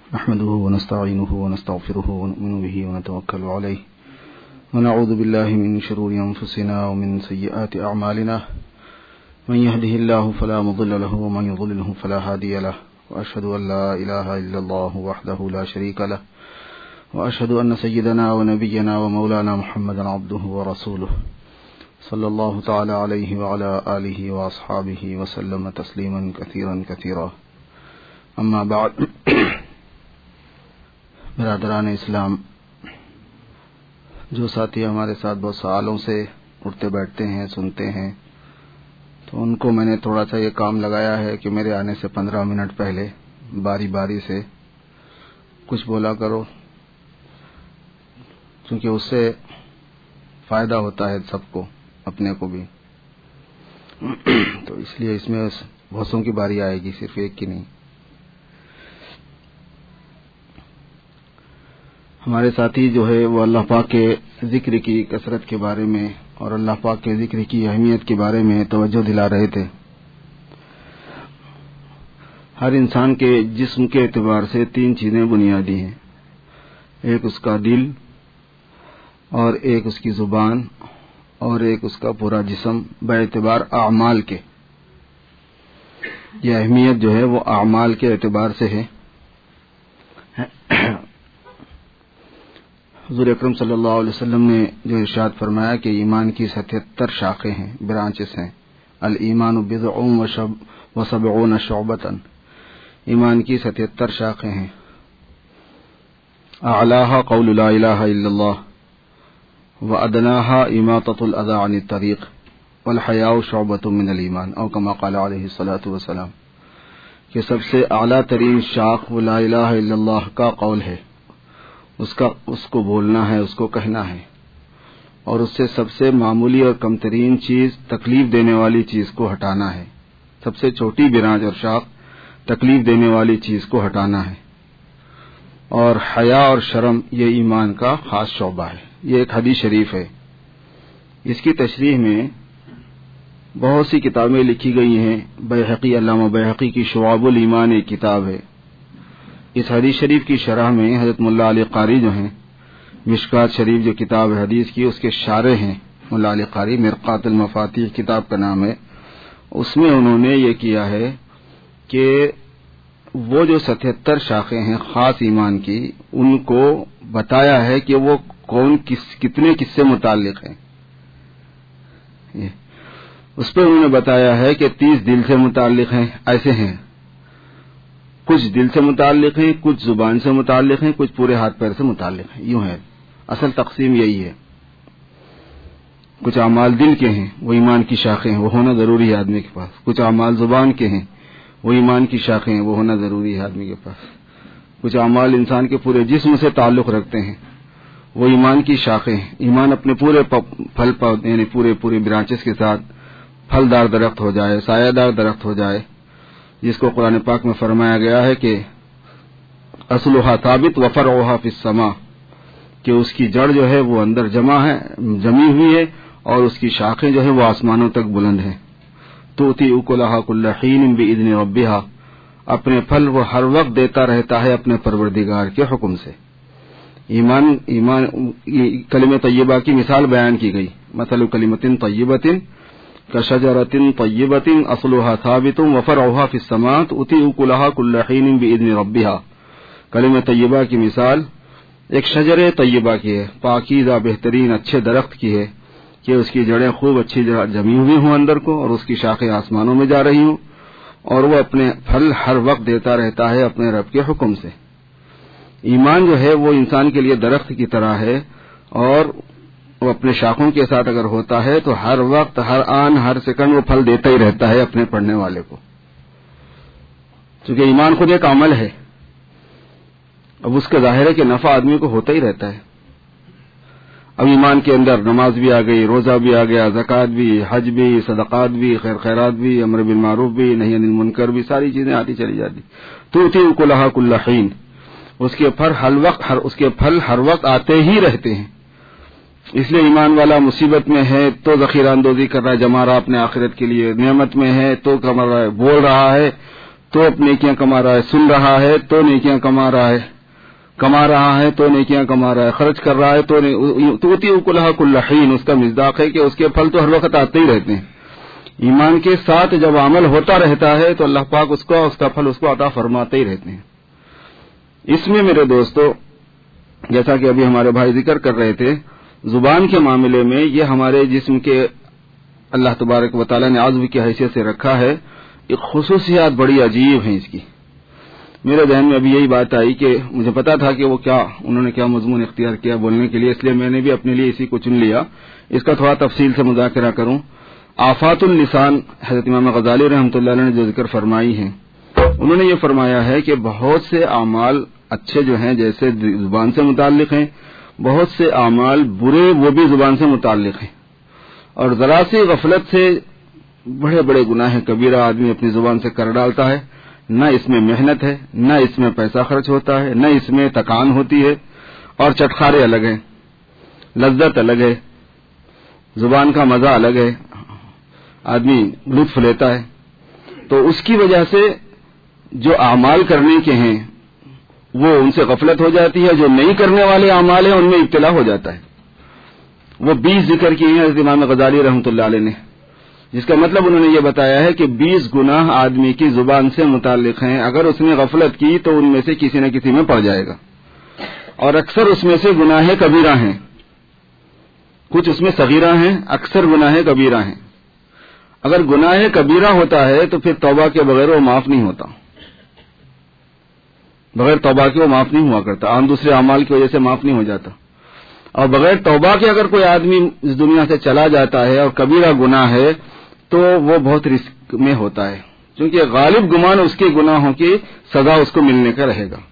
نحمده ونستعينه ونستغفره ونؤمن به ونتوكل عليه ونعوذ بالله من شرور أنفسنا ومن سيئات أعمالنا من يهده الله فلا مضل له ومن يضلله فلا هادي له وأشهد أن لا إله إلا الله وحده لا شريك له وأشهد أن سيدنا ونبينا ومولانا محمدا عبده ورسوله صلى الله تعالى عليه وعلى آله وأصحابه وسلم تسليما كثيرا كثيرا اما بعد. برادران اسلام، جو ساتھی ہمارے ساتھ بہت سالوں سے اٹھتے بیٹھتے ہیں، سنتے ہیں، تو ان کو میں نے تھوڑا سا یہ کام لگایا ہے کہ میرے آنے سے 15 منٹ پہلے باری باری سے کچھ بولا کرو، کیونکہ اس سے فائدہ ہوتا ہے سب کو، اپنے کو بھی. تو اس لیے اس میں بہتوں کی باری آئے گی، صرف ایک کی نہیں. ہمارے ساتھی جو ہے وہ اللہ پاک کے ذکر کی کثرت کے بارے میں اور اللہ پاک کے ذکر کی اہمیت کے بارے میں توجہ دلا رہے تھے. ہر انسان کے جسم کے اعتبار سے 3 چیزیں بنیادی ہیں، ایک اس کا دل، اور ایک اس کی زبان، اور ایک اس کا پورا جسم بے اعتبار اعمال کے. یہ اہمیت جو ہے وہ اعمال کے اعتبار سے ہے. حضور اکرم صلی اللہ علیہ وسلم نے جو ارشاد فرمایا کہ ایمان کی 77 شاخیں ہیں، برانچز ہیں. الایمان بضع و 70 شعبۃ، ایمان کی 77 شاخیں ہیں. اعلاها قول لا الہ الا اللہ وادناها اماطۃ الاذى عن الطریق والحیاء شعبۃ من الایمان، او کما قال علیہ الصلوۃ والسلام، کہ سب سے اعلیٰ ترین شاخ وہ لا الہ الا اللہ کا قول ہے، اس کو بولنا ہے، اس کو کہنا ہے، اور اس سے سب سے معمولی اور کم ترین چیز، تکلیف دینے والی چیز کو ہٹانا ہے. سب سے چھوٹی برانچ اور شاخ تکلیف دینے والی چیز کو ہٹانا ہے. اور حیا اور شرم یہ ایمان کا خاص شعبہ ہے. یہ ایک حدیث شریف ہے. اس کی تشریح میں بہت سی کتابیں لکھی گئی ہیں. بیہقی، علامہ بیہقی کی شعب الایمان ایک کتاب ہے. اس حدیث شریف کی شرح میں حضرت ملا علی قاری جو ہیں، مشکات شریف جو کتاب ہے حدیث کی، اس کے شارح ہیں ملا علی قاری، مرقات المفاتیح کتاب کا نام ہے. اس میں انہوں نے یہ کیا ہے کہ وہ جو 77 شاخیں ہیں خاص ایمان کی، ان کو بتایا ہے کہ وہ کتنے کس سے متعلق ہیں. اس پہ انہوں نے بتایا ہے کہ 30 دل سے متعلق ہیں، ایسے ہیں، کچھ دل سے متعلق ہیں، کچھ زبان سے متعلق ہیں، کچھ پورے ہاتھ پیر سے متعلق ہیں. یوں ہے اصل تقسیم، یہی ہے. کچھ اعمال دل کے ہیں، وہ ایمان کی شاخیں ہیں، وہ ہونا ضروری ہے آدمی کے پاس. کچھ اعمال زبان کے ہیں، وہ ایمان کی شاخیں ہیں، وہ ہونا ضروری ہے آدمی کے پاس. کچھ اعمال انسان کے پورے جسم سے تعلق رکھتے ہیں، وہ ایمان کی شاخیں ہیں. ایمان اپنے پورے پھل یعنی پورے برانچز کے ساتھ پھلدار درخت ہو جائے، سایہ دار درخت ہو جائے، جس کو قرآن پاک میں فرمایا گیا ہے کہ اصلها ثابت وفرعها فی السماء، کہ اس کی جڑ جو ہے وہ اندر جمی ہوئی ہے، اور اس کی شاخیں جو ہے وہ آسمانوں تک بلند ہیں. تؤتی اکلها کل حین باذن ربها، اپنے پھل وہ ہر وقت دیتا رہتا ہے اپنے پروردگار کے حکم سے. ایمان کلمہ طیبہ کی مثال بیان کی گئی. مثل کلمۃ طیبۃ کشجرۃ طیبۃ اصلها ثابت وفرعها فی السماء تؤتی اکلها کل حین باذن ربها. کلمہ طیبہ کی مثال ایک شجر طیبہ کی ہے، پاکیزہ بہترین اچھے درخت کی ہے، کہ اس کی جڑیں خوب اچھی جمی ہوئی ہوں اندر کو، اور اس کی شاخیں آسمانوں میں جا رہی ہوں، اور وہ اپنے پھل ہر وقت دیتا رہتا ہے اپنے رب کے حکم سے. ایمان جو ہے وہ انسان کے لیے درخت کی طرح ہے، اور وہ اپنے شاخوں کے ساتھ اگر ہوتا ہے تو ہر وقت، ہر آن، ہر سیکنڈ وہ پھل دیتا ہی رہتا ہے اپنے پڑھنے والے کو. چونکہ ایمان خود ایک عمل ہے، اب اس کا ظاہر ہے کہ نفع آدمی کو ہوتا ہی رہتا ہے. اب ایمان کے اندر نماز بھی آ گئی، روزہ بھی آ گیا، زکوٰۃ بھی، حج بھی، صدقات بھی، خیرات بھی، امر بالمعروف بھی، نہی عن المنکر بھی، ساری چیزیں آتی چلی جاتی. تؤتی اکلها کل حین، اس کے پھل ہر وقت آتے ہی رہتے ہیں. اس لیے ایمان والا مصیبت میں ہے تو ذخیرہ اندوزی کر رہا ہے، جما رہا اپنے آخرت کے لیے، نعمت میں ہے تو کما رہا ہے، بول رہا ہے تو نیکیاں کما رہا ہے، سن رہا ہے تو نیکیاں کما رہا ہے تو نیکیاں کما رہا ہے، خرچ کر رہا ہے تو اتی اکلھا کل حین، اس کا مصداق ہے کہ اس کے پھل تو ہر وقت آتے ہی رہتے ہیں۔ ایمان کے ساتھ جب عمل ہوتا رہتا ہے تو اللہ پاک اس کا پھل اس کو عطا فرماتے ہی رہتے ہیں۔ اس میں میرے دوستو، جیسا کہ ابھی ہمارے بھائی ذکر کر رہے تھے، زبان کے معاملے میں یہ ہمارے جسم کے اللہ تبارک و تعالیٰ نے عضو کی حیثیت سے رکھا ہے، ایک خصوصیات بڑی عجیب ہیں اس کی۔ میرے ذہن میں ابھی یہی بات آئی کہ مجھے پتا تھا کہ انہوں نے کیا مضمون اختیار کیا بولنے کے لیے، اس لیے میں نے بھی اپنے لیے اسی کو چن لیا۔ اس کا تھوڑا تفصیل سے مذاکرہ کروں۔ آفات اللسان، حضرت امام غزالی رحمۃ اللہ علیہ نے جو ذکر فرمائی ہیں، انہوں نے یہ فرمایا ہے کہ بہت سے اعمال اچھے جو ہیں جیسے زبان سے متعلق ہیں، بہت سے اعمال برے وہ بھی زبان سے متعلق ہیں، اور ذرا سی غفلت سے بڑے بڑے گناہ کبیرہ آدمی اپنی زبان سے کر ڈالتا ہے۔ نہ اس میں محنت ہے، نہ اس میں پیسہ خرچ ہوتا ہے، نہ اس میں تکان ہوتی ہے، اور چٹخارے الگ ہیں، لذت الگ ہے، زبان کا مزہ الگ ہے، آدمی لطف لیتا ہے۔ تو اس کی وجہ سے جو اعمال کرنے کے ہیں وہ ان سے غفلت ہو جاتی ہے، جو نہیں کرنے والے اعمال ہیں ان میں ابتلا ہو جاتا ہے۔ وہ 20 ذکر کیے ہیں حضرت امام غزالی رحمۃ اللہ علیہ نے، جس کا مطلب انہوں نے یہ بتایا ہے کہ 20 گناہ آدمی کی زبان سے متعلق ہیں، اگر اس نے غفلت کی تو ان میں سے کسی نہ کسی میں پڑ جائے گا، اور اکثر اس میں سے گناہ کبیرہ ہیں، کچھ اس میں صغیرہ ہیں، اکثر گناہ کبیرہ ہیں۔ اگر گناہ کبیرہ ہوتا ہے تو پھر توبہ کے بغیر وہ معاف نہیں ہوتا، بغیر توبہ کے وہ معاف نہیں ہوا کرتا، عام دوسرے اعمال کی وجہ سے معاف نہیں ہو جاتا۔ اور بغیر توبہ کے اگر کوئی آدمی اس دنیا سے چلا جاتا ہے اور کبیرہ گناہ ہے تو وہ بہت رسک میں ہوتا ہے، کیونکہ غالب گمان اس کے گناہوں کی سزا اس کو ملنے کا رہے گا۔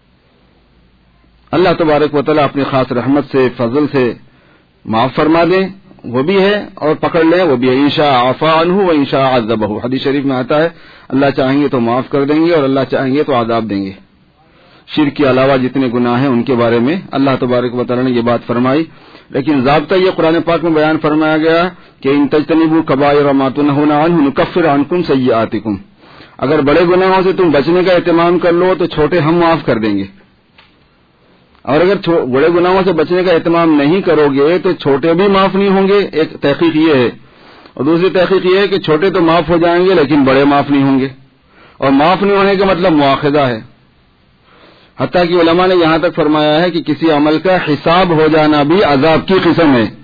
اللہ تبارک و تعالیٰ اپنی خاص رحمت سے، فضل سے معاف فرما دیں وہ بھی ہے، اور پکڑ لیں وہ بھی ہے۔ انشاء عفا عنہ و انشاء عذبہ، حدیث شریف میں آتا ہے اللہ چاہیں گے تو معاف کر دیں گے اور اللہ چاہیں گے تو عذاب دیں گے۔ شرک کے علاوہ جتنے گناہ ہیں ان کے بارے میں اللہ تبارک و تعالیٰ نے یہ بات فرمائی، لیکن ضابطہ یہ قرآن پاک میں بیان فرمایا گیا کہ ان تجتنبوا کبائر ما تنہون عنہ نکفر عنکم سیئاتکم، اگر بڑے گناہوں سے تم بچنے کا اہتمام کر لو تو چھوٹے ہم معاف کر دیں گے، اور اگر بڑے گناہوں سے بچنے کا اہتمام نہیں کرو گے تو چھوٹے بھی معاف نہیں ہوں گے۔ ایک تحقیق یہ ہے، اور دوسری تحقیق یہ ہے کہ چھوٹے تو معاف ہو جائیں گے لیکن بڑے معاف نہیں ہوں گے، اور معاف نہیں ہونے کا مطلب مواخذہ ہے۔ حتیٰ کہ علماء نے یہاں تک فرمایا ہے کہ کسی عمل کا حساب ہو جانا بھی عذاب کی قسم ہے۔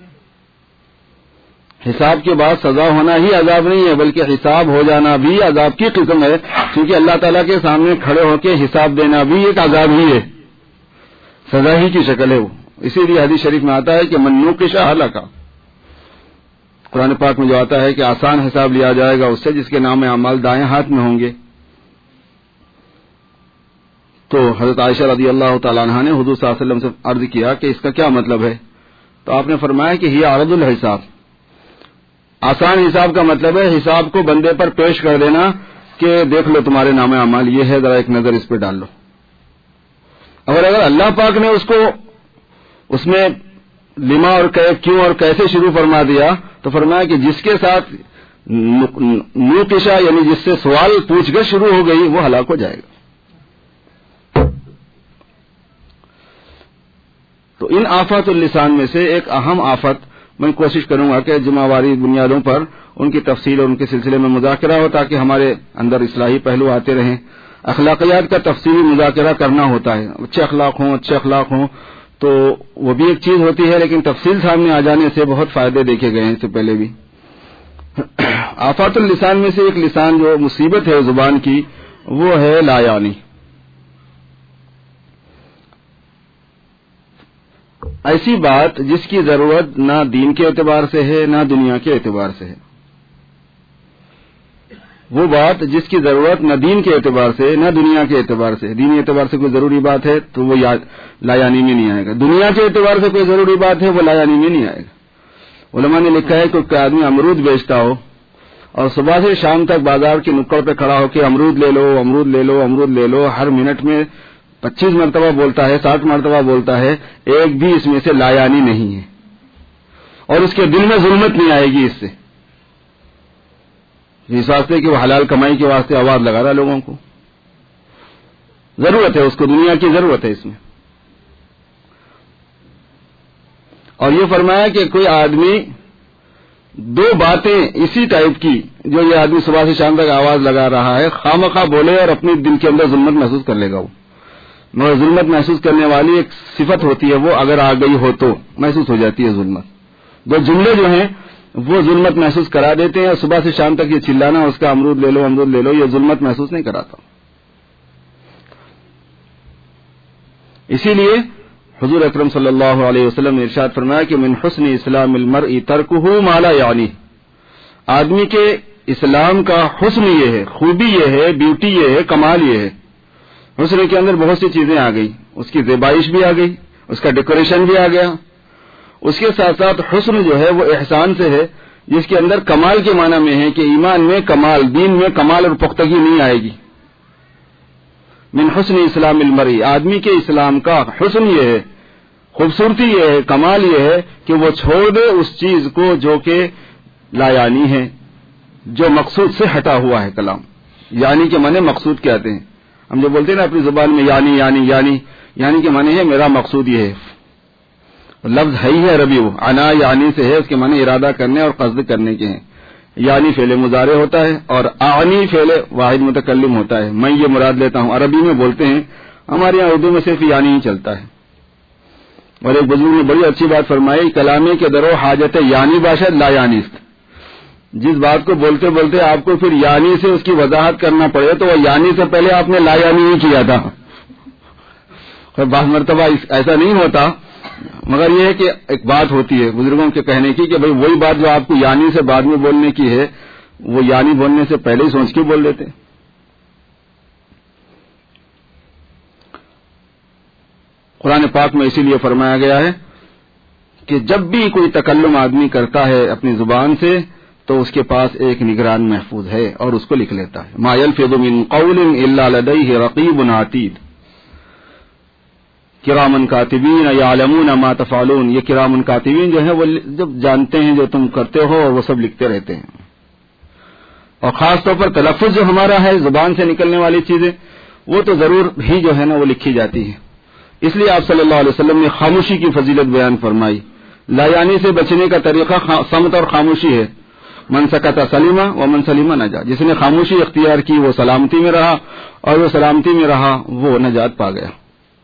حساب کے بعد سزا ہونا ہی عذاب نہیں ہے، بلکہ حساب ہو جانا بھی عذاب کی قسم ہے، کیونکہ اللہ تعالیٰ کے سامنے کھڑے ہو کے حساب دینا بھی ایک عذاب ہی ہے، سزا ہی کی شکل ہے وہ۔ اسی لیے حدیث شریف میں آتا ہے کہ من نوقش ہلک، قرآن پاک میں جو آتا ہے کہ آسان حساب لیا جائے گا اس سے جس کے نام اعمال دائیں ہاتھ میں ہوں گے۔ تو حضرت عائشہ رضی اللہ تعالیٰ عنہ نے حضور صلی اللہ علیہ وسلم سے عرض کیا کہ اس کا کیا مطلب ہے، تو آپ نے فرمایا کہ یہ عرض الحساب، آسان حساب کا مطلب ہے حساب کو بندے پر پیش کر دینا کہ دیکھ لو تمہارے نام اعمال یہ ہے، ذرا ایک نظر اس پہ ڈال لو۔ اگر اللہ پاک نے اس کو اس میں لما اور کیوں اور کیسے شروع فرما دیا تو فرمایا کہ جس کے ساتھ نوقشہ یعنی جس سے سوال پوچھ گچھ شروع ہو گئی وہ ہلاک ہو جائے گا۔ تو ان آفات اللسان میں سے ایک اہم آفت میں کوشش کروں گا کہ جمعہ واری بنیادوں پر ان کی تفصیل اور ان کے سلسلے میں مذاکرہ ہو تاکہ ہمارے اندر اصلاحی پہلو آتے رہیں۔ اخلاقیات کا تفصیلی مذاکرہ کرنا ہوتا ہے، اچھے اخلاق ہوں تو وہ بھی ایک چیز ہوتی ہے، لیکن تفصیل سامنے آ جانے سے بہت فائدے دیکھے گئے ہیں اس سے پہلے بھی۔ آفات اللسان میں سے ایک لسان جو مصیبت ہے زبان کی وہ ہے لا یعنی، ایسی بات جس کی ضرورت نہ دین کے اعتبار سے ہے نہ دنیا کے اعتبار سے ہے، وہ بات جس کی ضرورت نہ دین کے اعتبار سے نہ دنیا کے اعتبار سے، دینی اعتبار سے کوئی ضروری بات ہے تو وہ لا یعنی میں نہیں آئے گا، دنیا کے اعتبار سے کوئی ضروری بات ہے وہ لا یعنی میں نہیں آئے گا۔ علماء نے لکھا ہے کہ کوئی آدمی امرود بیچتا ہو اور صبح سے شام تک بازار کی نکڑ پہ کھڑا ہو کے امرود لے لو امرود لے لو امرود لے لو، ہر منٹ میں 25 مرتبہ بولتا ہے 60 مرتبہ بولتا ہے، ایک بھی اس میں سے لا یعنی نہیں ہے، اور اس کے دل میں ظلمت نہیں آئے گی اس سے، اس واسطے کہ وہ حلال کمائی کے واسطے آواز لگا رہا لوگوں کو. ضرورت ہے اس کو, دنیا کی ضرورت ہے اس میں. اور یہ فرمایا کہ کوئی آدمی دو باتیں اسی ٹائپ کی جو یہ آدمی صبح سے شام تک آواز لگا رہا ہے خواہ بولے اور اپنے دل کے اندر ظلمت محسوس کر لے گا. وہ مگر ظلمت محسوس کرنے والی ایک صفت ہوتی ہے, وہ اگر آ گئی ہو تو محسوس ہو جاتی ہے ظلمت. دو جملے جو ہیں وہ ظلمت محسوس کرا دیتے ہیں, اور صبح سے شام تک یہ چلانا اس کا امرود لے لو امرود لے لو یہ ظلمت محسوس نہیں کراتا. اسی لیے حضور اکرم صلی اللہ علیہ وسلم نے ارشاد فرمایا کہ من حسن اسلام المرء ترکہ ما لا یعنی. آدمی کے اسلام کا حسن یہ ہے, خوبی یہ ہے, بیوٹی یہ ہے, کمال یہ ہے. حسن کے اندر بہت سی چیزیں آ گئی, اس کی زیبائش بھی آ گئی, اس کا ڈیکوریشن بھی آ گیا. اس کے ساتھ ساتھ حسن جو ہے وہ احسان سے ہے, جس کے اندر کمال کے معنی میں ہے کہ ایمان میں کمال, دین میں کمال اور پختگی نہیں آئے گی. من حسن اسلام المرء, آدمی کے اسلام کا حسن یہ ہے, خوبصورتی یہ ہے, کمال یہ ہے کہ وہ چھوڑ دے اس چیز کو جو کہ لا یعنی ہے, جو مقصود سے ہٹا ہوا ہے. کلام یعنی کے معنی مقصود کہتے ہیں. ہم جو بولتے ہیں نا اپنی زبان میں یعنی یعنی یعنی یعنی کے معنی ہے میرا مقصود یہ ہے. لفظ ہے ہی ہے عربی, وہ انا یعنی سے ہے, اس کے معنی ارادہ کرنے اور قصد کرنے کے ہیں. یعنی فعل مضارع ہوتا ہے اور اعنی فعل واحد متکلم ہوتا ہے. میں یہ مراد لیتا ہوں, عربی میں بولتے ہیں, ہمارے یہاں اردو میں صرف یعنی ہی چلتا ہے. اور ایک بزرگ نے بڑی اچھی بات فرمائی, کلامی کے درو حاجت یعنی باشد لا یعنی. جس بات کو بولتے بولتے آپ کو پھر یعنی سے اس کی وضاحت کرنا پڑے تو وہ یعنی سے پہلے آپ نے لا یعنی ہی کیا تھا. بعض مرتبہ ایسا نہیں ہوتا, مگر یہ ہے کہ ایک بات ہوتی ہے بزرگوں کے کہنے کی کہ بھئی وہی بات جو آپ کو یعنی سے بعد میں بولنے کی ہے وہ یعنی بولنے سے پہلے ہی سوچ کے بول دیتے. قرآن پاک میں اسی لیے فرمایا گیا ہے کہ جب بھی کوئی تکلم آدمی کرتا ہے اپنی زبان سے تو اس کے پاس ایک نگران محفوظ ہے اور اس کو لکھ لیتا ہے. ما یلفظ من قول الا لدیہ رقیب عتید. کرامن کاتبین یعلمون ما تفعلون, یہ کرامن کاتبین جو ہیں وہ جب جانتے ہیں جو تم کرتے ہو اور وہ سب لکھتے رہتے ہیں. اور خاص طور پر تلفظ جو ہمارا ہے زبان سے نکلنے والی چیزیں وہ تو ضرور ہی جو ہے نا وہ لکھی جاتی ہے. اس لیے آپ صلی اللہ علیہ وسلم نے خاموشی کی فضیلت بیان فرمائی. لا یعنی سے بچنے کا طریقہ صمت اور خاموشی ہے. من سکت سلیمہ و من سلیمہ نجا. جس نے خاموشی اختیار کی وہ سلامتی میں رہا, اور وہ سلامتی میں رہا وہ نجات پا گیا.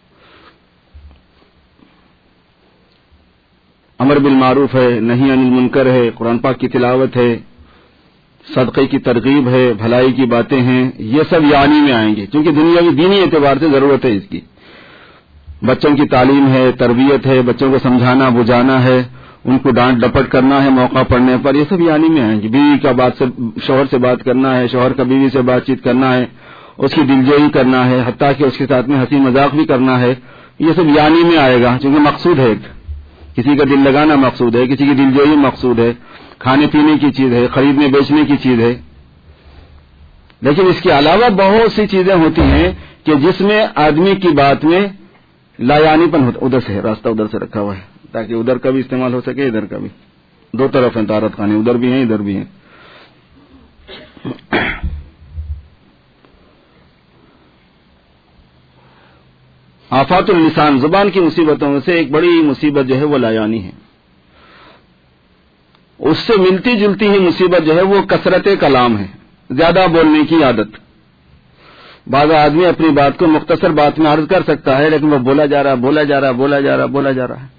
امر بالمعروف ہے, نہی عن المنکر ہے, قرآن پاک کی تلاوت ہے, صدقے کی ترغیب ہے, بھلائی کی باتیں ہیں, یہ سب یعنی میں آئیں گے کیونکہ دنیاوی دینی اعتبار سے ضرورت ہے اس کی. بچوں کی تعلیم ہے, تربیت ہے, بچوں کو سمجھانا بجھانا ہے, ان کو ڈانٹ ڈپٹ کرنا ہے موقع پڑنے پر, یہ سب یعنی میں آئیں گے. بیوی کا شوہر سے بات کرنا ہے, شوہر کا بیوی سے بات چیت کرنا ہے, اس کی دلجوئی کرنا ہے, حتیٰ کہ اس کے ساتھ میں ہنسی مذاق بھی کرنا ہے, یہ سب یعنی میں آئے گا کیونکہ مقصود ہے. کسی کا دل لگانا مقصود ہے, کسی کی دلجوئی مقصود ہے, کھانے پینے کی چیز ہے, خریدنے بیچنے کی چیز ہے. لیکن اس کے علاوہ بہت سی چیزیں ہوتی ہیں کہ جس میں آدمی کی بات میں لا یعنی پن ہوتا. ادھر سے راستہ ادھر سے رکھا ہوا ہے تاکہ ادھر کا بھی استعمال ہو سکے, ادھر کا بھی. دو طرف ہیں طہارت خانے, ادھر بھی ہیں ادھر بھی ہیں. آفات اللسان, زبان کی مصیبتوں میں سے ایک بڑی مصیبت جو ہے وہ لا یعنی ہے. اس سے ملتی جلتی ہی مصیبت جو ہے وہ کثرت کلام ہے, زیادہ بولنے کی عادت. بعض آدمی اپنی بات کو مختصر بات میں عرض کر سکتا ہے لیکن وہ بولا جا رہا بولا جا رہا بولا جا رہا بولا جا رہا ہے.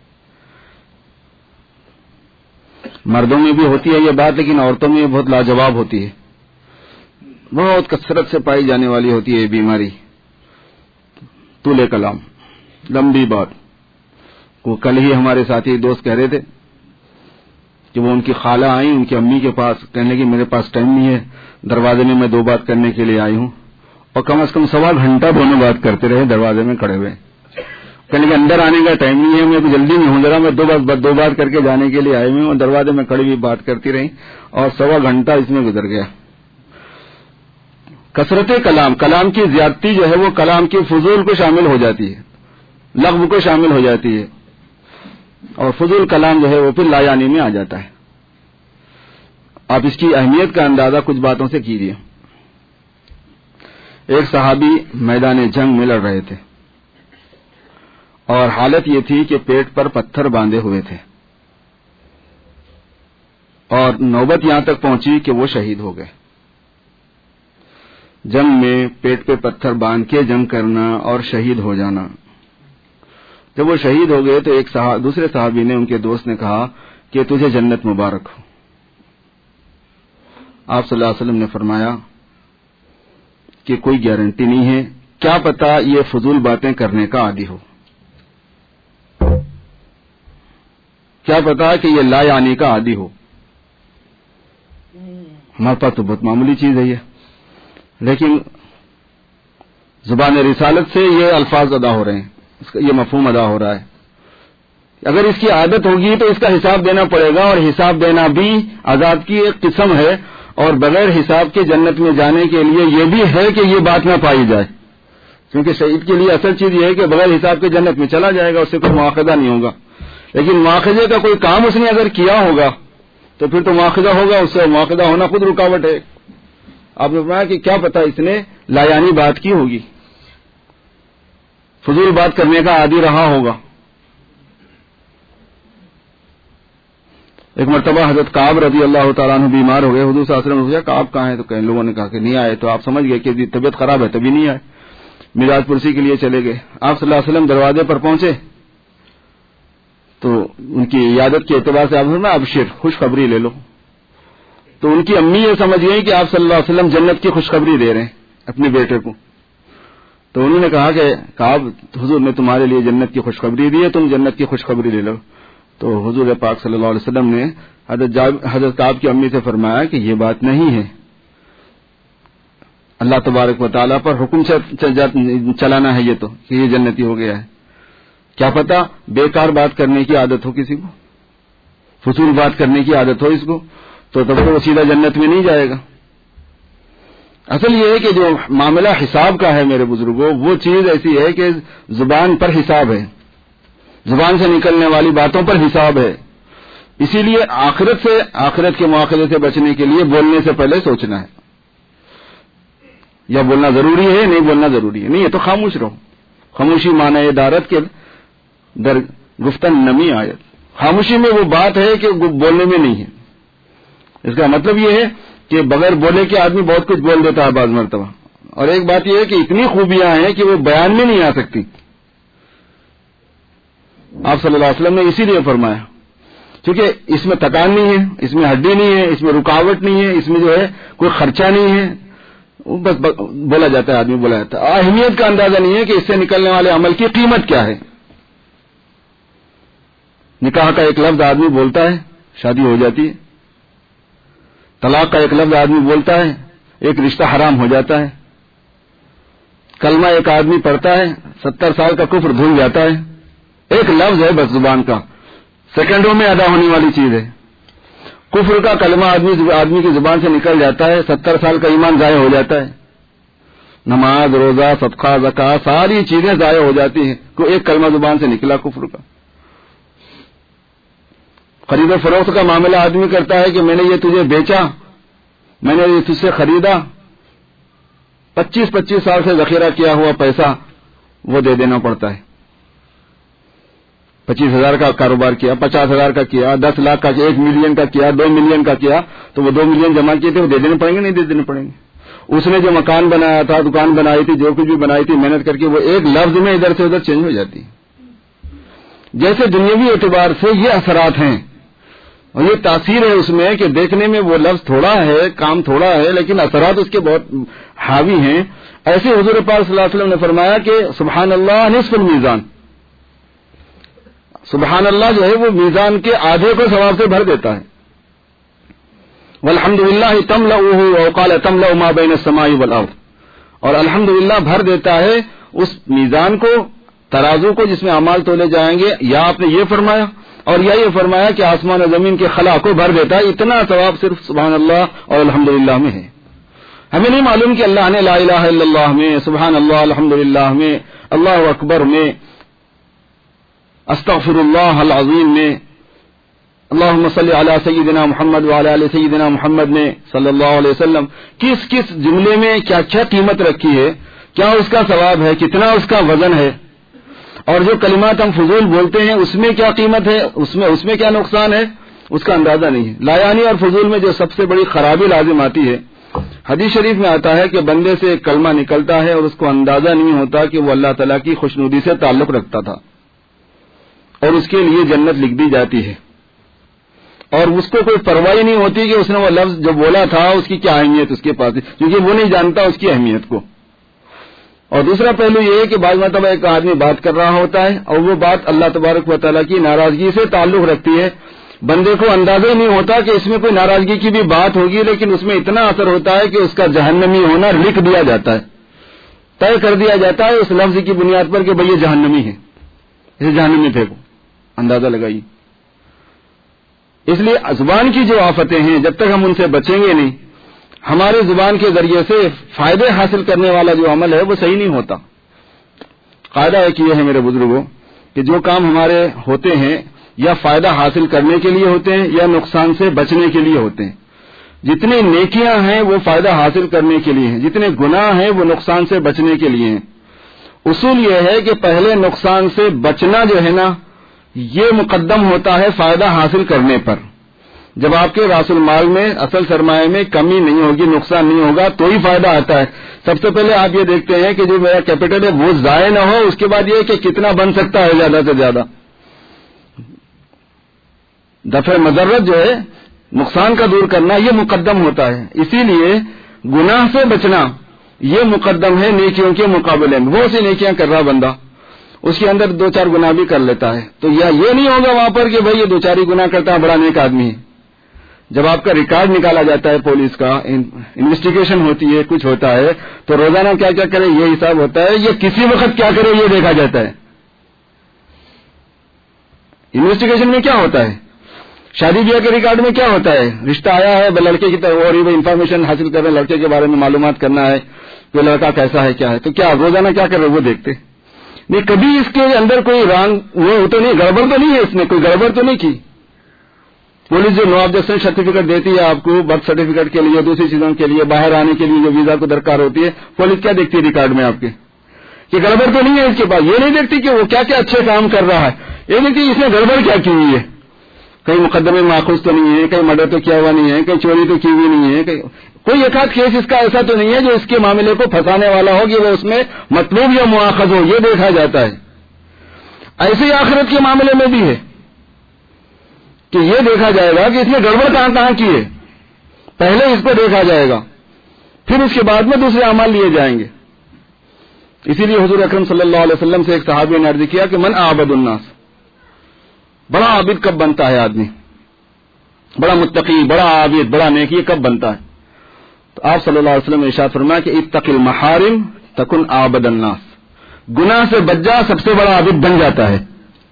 مردوں میں بھی ہوتی ہے یہ بات لیکن عورتوں میں بہت لاجواب ہوتی ہے, بہت کثرت سے پائی جانے والی ہوتی ہے یہ بیماری. طول کلام, لمبی بات. وہ کل ہی ہمارے ساتھی دوست کہہ رہے تھے کہ وہ ان کی خالہ آئی ان کی امی کے پاس, کہنے لگی میرے پاس ٹائم نہیں ہے, دروازے میں 2 بات کرنے کے لیے آئی ہوں. اور کم از کم 1.25 گھنٹہ دونوں بات کرتے رہے دروازے میں کھڑے ہوئے. کہنے لگے اندر آنے کا ٹائم نہیں ہے, میں جلدی میں ہوں, ذرا میں 2 بات کر کے جانے کے لیے آئی ہوں. اور دروازے میں کھڑی ہوئی بات کرتی رہی اور 1.25 گھنٹہ اس میں گزر گیا. کثرت کلام, کلام کی زیادتی جو ہے وہ کلام کی فضول کو شامل ہو جاتی ہے, لغو کو شامل ہو جاتی ہے, اور فضول کلام جو ہے وہ پھر لا یعنی میں آ جاتا ہے. آپ اس کی اہمیت کا اندازہ کچھ باتوں سے کیجیے. ایک صحابی میدان جنگ میں لڑ رہے تھے اور حالت یہ تھی کہ پیٹ پر پتھر باندھے ہوئے تھے اور نوبت یہاں تک پہنچی کہ وہ شہید ہو گئے. جنگ میں پیٹ پہ پتھر باندھ کے جنگ کرنا اور شہید ہو جانا. جب وہ شہید ہو گئے تو دوسرے صحابی نے، ان کے دوست نے کہا کہ تجھے جنت مبارک ہو. آپ صلی اللہ علیہ وسلم نے فرمایا کہ کوئی گارنٹی نہیں ہے، کیا پتا یہ فضول باتیں کرنے کا عادی ہو، کیا پتا کہ یہ لا یعنی کا عادی ہو. ہمارے پاس تو بہت معمولی چیز ہے یہ، لیکن زبان رسالت سے یہ الفاظ ادا ہو رہے ہیں، یہ مفہوم ادا ہو رہا ہے. اگر اس کی عادت ہوگی تو اس کا حساب دینا پڑے گا، اور حساب دینا بھی عذاب کی ایک قسم ہے، اور بغیر حساب کے جنت میں جانے کے لیے یہ بھی ہے کہ یہ بات نہ پائی جائے، کیونکہ شہید کے لیے اصل چیز یہ ہے کہ بغیر حساب کے جنت میں چلا جائے گا، اس سے کوئی مواخذہ نہیں ہوگا. لیکن مواخذے کا کوئی کام اس نے اگر کیا ہوگا تو پھر تو مواخذہ ہوگا، اس سے مواخذہ ہونا خود رکاوٹ ہے. آپ نے فرمایا کہ کیا پتا اس نے لایانی بات کی ہوگی، فضول بات کرنے کا عادی رہا ہوگا. ایک مرتبہ حضرت کعب رضی اللہ تعالیٰ عنہ بیمار ہو گئے. حضور صلی اللہ علیہ وسلم نے پوچھا کعب کہاں ہے؟ تو کئی لوگوں نے کہا کہ نہیں آئے. تو آپ سمجھ گئے کہ طبیعت خراب ہے تبھی نہیں آئے، معراج پرسی کے لیے چلے گئے. آپ صلی اللہ علیہ وسلم دروازے پر پہنچے تو ان کی عیادت کے اعتبار سے آپ نے ابشر، خوشخبری لے لو. تو ان کی امی یہ سمجھ گئی کہ آپ صلی اللہ علیہ وسلم جنت کی خوشخبری دے رہے ہیں اپنے بیٹے کو. تو انہوں نے کہا کہ کعب حضور نے تمہارے لیے جنت کی خوشخبری دی ہے، تم جنت کی خوشخبری لے لو. تو حضور پاک صلی اللہ علیہ وسلم نے حضرت کعب کی امی سے فرمایا کہ یہ بات نہیں ہے، اللہ تبارک و تعالیٰ پر حکم چلانا ہے یہ تو کہ یہ جنتی ہو گیا ہے. کیا پتا بیکار بات کرنے کی عادت ہو کسی کو، فضول بات کرنے کی عادت ہو اس کو، تو تب تو وہ سیدھا جنت میں نہیں جائے گا. اصل یہ ہے کہ جو معاملہ حساب کا ہے میرے بزرگوں، وہ چیز ایسی ہے کہ زبان پر حساب ہے، زبان سے نکلنے والی باتوں پر حساب ہے. اسی لیے آخرت کے مواخذے سے بچنے کے لیے بولنے سے پہلے سوچنا ہے، یا بولنا ضروری ہے، نہیں بولنا ضروری ہے، نہیں ہے تو خاموش رہو. خاموشی معنی دارت کے در گفتن نمی آیت. خاموشی میں وہ بات ہے کہ بولنے میں نہیں ہے. اس کا مطلب یہ ہے کہ بغیر بولے کے آدمی بہت کچھ بول دیتا ہے بعض مرتبہ، اور ایک بات یہ ہے کہ اتنی خوبیاں ہیں کہ وہ بیان میں نہیں آ سکتی. آپ صلی اللہ علیہ وسلم نے اسی لیے فرمایا، کیونکہ اس میں تکان نہیں ہے، اس میں ہڈی نہیں ہے، اس میں رکاوٹ نہیں ہے، اس میں جو ہے کوئی خرچہ نہیں ہے، بس بولا جاتا ہے، آدمی بولا جاتا ہے. اہمیت کا اندازہ نہیں ہے کہ اس سے نکلنے والے عمل کی قیمت کیا ہے. نکاح کا ایک لفظ آدمی بولتا ہے، شادی ہو جاتی ہے. طلاق کا ایک لفظ آدمی بولتا ہے، ایک رشتہ حرام ہو جاتا ہے. کلمہ ایک آدمی پڑھتا ہے، 70 سال کا کفر دھل جاتا ہے. ایک لفظ ہے بس زبان کا، سیکنڈوں میں ادا ہونے والی چیز ہے. کفر کا کلمہ آدمی کی زبان سے نکل جاتا ہے، 70 سال کا ایمان ضائع ہو جاتا ہے. نماز، روزہ، صدقہ، زکوٰۃ، ساری چیزیں ضائع ہو جاتی ہیں. ایک کلمہ زبان سے نکلا کفر کا. خرید و فروخت کا معاملہ آدمی کرتا ہے کہ میں نے یہ تجھے بیچا، میں نے یہ تجھ سے خریدا، 25 سال سے ذخیرہ کیا ہوا پیسہ وہ دے دینا پڑتا ہے. 25,000 کا کاروبار کیا، 50,000 کا کیا، 10 لاکھ کا کیا، 1 ملین کا کیا، 2 ملین کا کیا، تو وہ 2 ملین جمع کیے تھے وہ دے دینے پڑیں گے نہیں دے دینے پڑیں گے. اس نے جو مکان بنایا تھا، دکان بنائی تھی، جو کچھ بھی بنائی تھی محنت کر کے، وہ ایک لفظ میں ادھر سے ادھر چینج ہو جاتی. جیسے دنیاوی اعتبار سے یہ اثرات ہیں اور یہ تاثیر ہے اس میں کہ دیکھنے میں وہ لفظ تھوڑا ہے، کام تھوڑا ہے، لیکن اثرات اس کے بہت حاوی ہیں. ایسے حضور پاک صلی اللہ علیہ وسلم نے فرمایا کہ سبحان اللہ نصف المیزان، سبحان اللہ جو ہے وہ میزان کے آدھے کو ثواب سے بھر دیتا ہے. والحمدللہ تملؤہ او قال تملؤ ما بین السماء والارض، اور الحمدللہ بھر دیتا ہے اس میزان کو، ترازو کو جس میں اعمال تولے جائیں گے. یا آپ نے یہ فرمایا اور یا یہ فرمایا کہ آسمان و زمین کے خلا کو بھر دیتا ہے. اتنا ثواب صرف سبحان اللہ اور الحمدللہ میں ہے. ہمیں نہیں معلوم کہ اللہ نے لا الہ الا اللہ میں، سبحان اللہ الحمدللہ میں، اللہ اکبر میں، استغفر اللہ العظیم میں اللہم صلی علی سیدنا محمد وعلی آل سیدنا محمد نے صلی اللہ علیہ وسلم کس کس جملے میں کیا کیا قیمت رکھی ہے، کیا اس کا ثواب ہے، کتنا اس کا وزن ہے، اور جو کلمات ہم فضول بولتے ہیں اس میں کیا قیمت ہے، اس میں کیا نقصان ہے، اس کا اندازہ نہیں ہے. لایانی اور فضول میں جو سب سے بڑی خرابی لازم آتی ہے، حدیث شریف میں آتا ہے کہ بندے سے ایک کلمہ نکلتا ہے اور اس کو اندازہ نہیں ہوتا کہ وہ اللہ تعالیٰ کی خوشنودی سے تعلق رکھتا تھا اور اس کے لیے جنت لکھ دی جاتی ہے، اور اس کو کوئی پرواہ نہیں ہوتی کہ اس نے وہ لفظ جو بولا تھا اس کی کیا اہمیت اس کے پاس ہے، کیونکہ وہ نہیں جانتا اس کی اہمیت کو. اور دوسرا پہلو یہ ہے کہ بعض مرتبہ ایک آدمی بات کر رہا ہوتا ہے اور وہ بات اللہ تبارک و تعالیٰ کی ناراضگی سے تعلق رکھتی ہے، بندے کو اندازہ ہی نہیں ہوتا کہ اس میں کوئی ناراضگی کی بھی بات ہوگی، لیکن اس میں اتنا اثر ہوتا ہے کہ اس کا جہنمی ہونا لکھ دیا جاتا ہے، طے کر دیا جاتا ہے اس لفظ کی بنیاد پر کہ بھئی یہ جہنمی ہے، اسے جہنم میں پھینکو. اندازہ لگائیے. اس لیے زبان کی جو آفتیں ہیں جب تک ہم ان سے بچیں گے نہیں، ہمارے زبان کے ذریعے سے فائدے حاصل کرنے والا جو عمل ہے وہ صحیح نہیں ہوتا. قاعدہ ایک یہ ہے میرے بزرگوں کہ جو کام ہمارے ہوتے ہیں یا فائدہ حاصل کرنے کے لیے ہوتے ہیں یا نقصان سے بچنے کے لیے ہوتے ہیں. جتنی نیکیاں ہیں وہ فائدہ حاصل کرنے کے لیے ہیں، جتنے گناہ ہیں وہ نقصان سے بچنے کے لیے ہیں. اصول یہ ہے کہ پہلے نقصان سے بچنا جو ہے نا یہ مقدم ہوتا ہے فائدہ حاصل کرنے پر. جب آپ کے راس المال میں اصل سرمایہ میں کمی نہیں ہوگی، نقصان نہیں ہوگا تو ہی فائدہ آتا ہے. سب سے پہلے آپ یہ دیکھتے ہیں کہ جو میرا کیپٹل ہے وہ ضائع نہ ہو، اس کے بعد یہ کہ کتنا بن سکتا ہے زیادہ سے زیادہ. دفع مضرت جو ہے نقصان کا دور کرنا یہ مقدم ہوتا ہے. اسی لیے گناہ سے بچنا یہ مقدم ہے نیکیوں کے مقابلے میں. بہت سی نیکیاں کر رہا بندہ، اس کے اندر 2-4 گناہ بھی کر لیتا ہے، تو یہ نہیں ہوگا وہاں پر کہ بھئی یہ 2-4 ہی گناہ کرتا ہے بڑا نیک آدمی ہے. جب آپ کا ریکارڈ نکالا جاتا ہے پولیس کا، انویسٹیگیشن ہوتی ہے، کچھ ہوتا ہے، تو روزانہ کیا کیا کرے یہ حساب ہوتا ہے، یہ کسی وقت کیا کرے یہ دیکھا جاتا ہے. انویسٹیگیشن میں کیا ہوتا ہے، شادی بیاہ کے ریکارڈ میں کیا ہوتا ہے، رشتہ آیا ہے لڑکے کی طرف اور انفارمیشن حاصل کر رہے ہیں، لڑکے کے بارے میں معلومات کرنا ہے کہ لڑکا کیسا ہے کیا ہے، تو کیا روزانہ کیا کر رہے وہ دیکھتے نہیں. کبھی اس کے اندر کوئی رانگ وہ تو نہیں، گڑبڑ تو نہیں ہے، اس نے کوئی گڑبڑ تو نہیں کی. پولیس جو نو آبجیکشن سرٹیفکیٹ دیتی ہے آپ کو برتھ سرٹیفکیٹ کے لیے، دوسری چیزوں کے لیے، باہر آنے کے لیے جو ویزا کو درکار ہوتی ہے، پولیس کیا دیکھتی ہے ریکارڈ میں آپ کے کہ گڑبڑ تو نہیں ہے اس کے پاس. یہ نہیں دیکھتی کہ وہ کیا کیا اچھے کام کر رہا ہے، یہ دیکھتی اس نے گڑبڑ کیا کی ہوئی ہے، کہیں مقدمے میں ماخوذ تو نہیں ہے، کہیں مرڈر تو کیا ہوا نہیں ہے، کہیں چوری تو کی ہوئی نہیں ہے، کوئی ایک آدھ کیس اس کا ایسا تو نہیں ہے جو اس کے معاملے کو پھنسانے والا ہو کہ وہ اس میں مطلوب یا مؤاخذ ہو، یہ دیکھا جاتا ہے. ایسے ہی آخرت کے معاملے میں بھی ہے کہ یہ دیکھا جائے گا کہ اس نے گڑبڑ کہاں کی ہے، پہلے اس کو دیکھا جائے گا، پھر اس کے بعد میں دوسرے اعمال لیے جائیں گے. اسی لیے حضور اکرم صلی اللہ علیہ وسلم سے ایک صحابی نے عرض کیا کہ من اعبد الناس، بڑا عابد کب بنتا ہے آدمی، بڑا متقی، بڑا عابد، بڑا نیکی کب بنتا ہے؟ تو آپ صلی اللہ علیہ وسلم نے ارشاد فرمایا کہ اتق المحارم تکن اعبد الناس، گناہ سے بچ جا سب سے بڑا عابد بن جاتا ہے.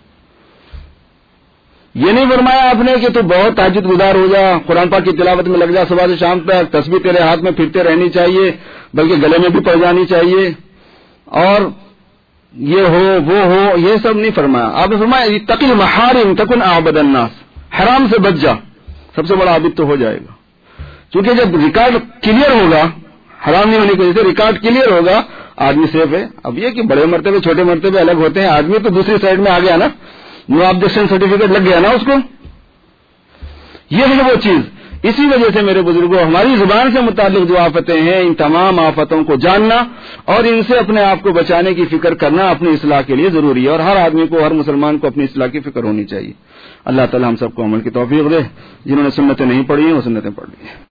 یہ نہیں فرمایا آپ نے کہ تو بہت تہجد گزار ہو جا، قرآن پاک کی تلاوت میں لگ جا صبح سے شام تک، تسبیح تیرے ہاتھ میں پھرتے رہنی چاہیے، بلکہ گلے میں بھی پڑ جانی چاہیے، اور یہ ہو وہ ہو، یہ سب نہیں فرمایا. آپ نے فرمایا اتق المحارم تکن اعبد الناس، حرام سے بچ جا سب سے بڑا عابد تو ہو جائے گا. کیونکہ جب ریکارڈ کلیئر ہوگا، حرام نہیں ہونے کی وجہ سے ریکارڈ کلیئر ہوگا، آدمی سیف ہے. اب یہ کہ بڑے مرتبے چھوٹے مرتبے الگ ہوتے ہیں، آدمی تو دوسری سائڈ میں آ گیا نا، نو آبجیکشن سرٹیفکیٹ لگ گیا نا اس کو. یہ ہے وہ چیز. اسی وجہ سے میرے بزرگوں ہماری زبان سے متعلق جو آفتیں ہیں ان تمام آفتوں کو جاننا اور ان سے اپنے آپ کو بچانے کی فکر کرنا اپنی اصلاح کے لیے ضروری ہے، اور ہر آدمی کو، ہر مسلمان کو اپنی اصلاح کی فکر ہونی چاہیے. اللہ تعالی ہم سب کو عمل کی توفیق دے. جنہوں نے سنتیں نہیں پڑھی ہیں وہ سنتیں پڑھ لی ہیں.